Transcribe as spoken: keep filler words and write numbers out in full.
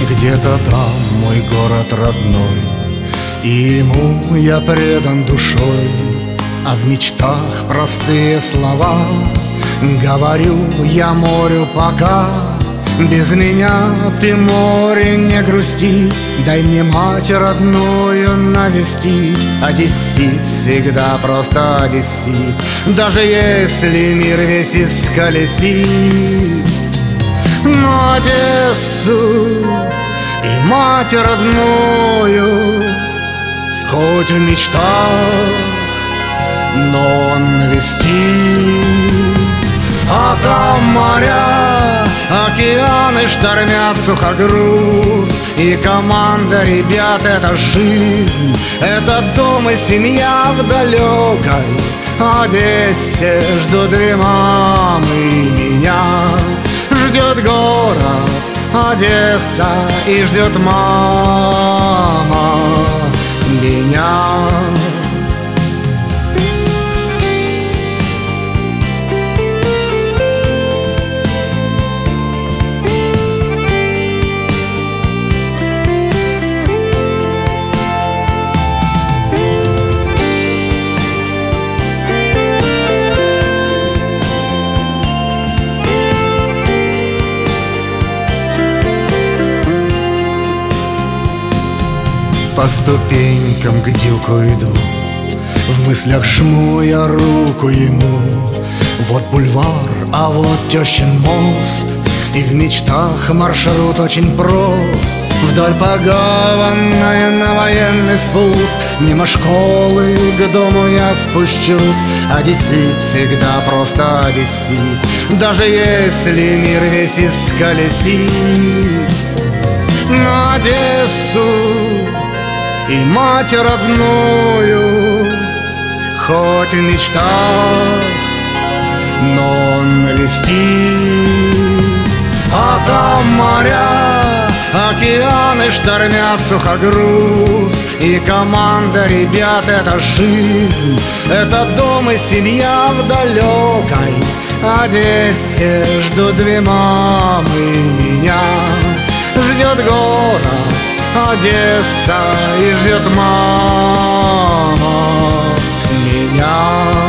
Где-то там мой город родной, и ему я предан душой. А в мечтах простые слова говорю я морю пока. Без меня ты, море, не грусти, дай мне мать родную навестить. Одессит всегда просто одессит, даже если мир весь исколесит. Но Одессу и мать родную хоть в мечтах, но навестит. А там моря, океаны штормят сухогруз, и команда ребят — это жизнь, это дом и семья в далекой Одессе. Ждут две мамы и меня, ждет город Одесса, и ждет мама меня. По ступенькам к дюку иду, в мыслях жму я руку ему. Вот бульвар, а вот тещин мост, и в мечтах маршрут очень прост. Вдоль погованная на военный спуск, мимо школы к дому я спущусь. Одессит всегда просто одессит, даже если мир весь исколесит. На Одессу и мать родную хоть в мечтах, но навестит. А там моря, океаны штормят сухогруз, и команда ребят — это жизнь, это дом и семья в далекой Одессе. Ждут две мамы меня, ждет город Одесса, и ждет мама меня.